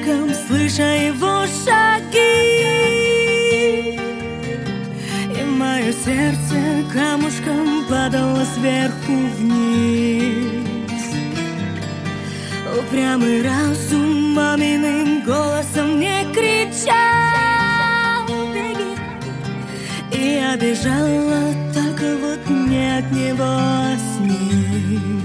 краешком, слыша его шаги, и мое сердце камушком падало сверху вниз. Упрямый разум маминым голосом мне кричал: беги. И я бежала, только вот не от него, а с ним.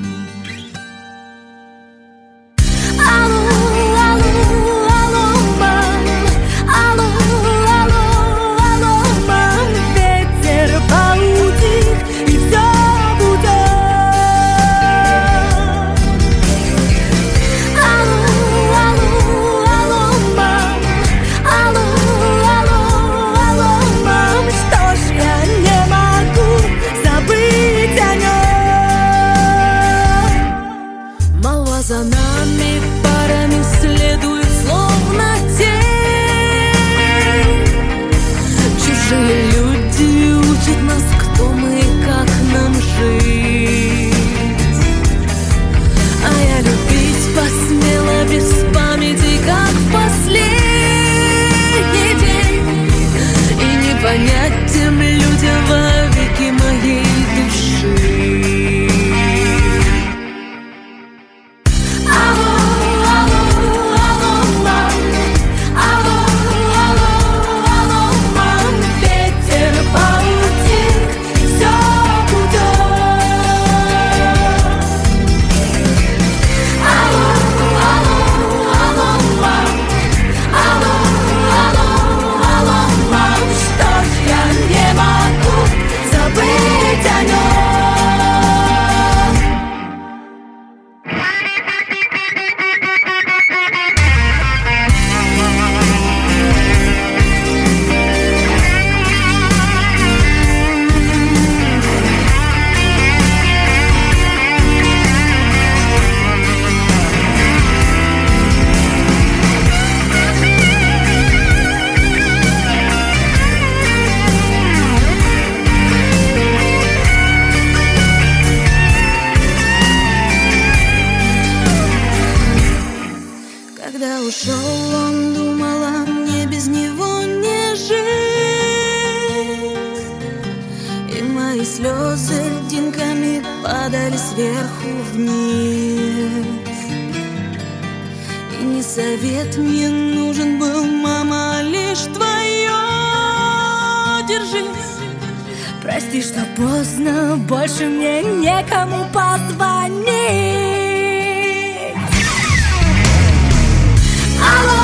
За нами парами следует словно тень. Чужие люди учат нас, кто мы и как нам жить. А я любить посмела без памяти, как в последний день. И не понять тем людям вовеки моей души. Когда ушел, он думал, а мне без него не жить. И мои слезы льдинками падали сверху вниз. И не совет мне нужен был, мама, лишь твое. Держись. Прости, что поздно, больше мне некому позвонить. Алло!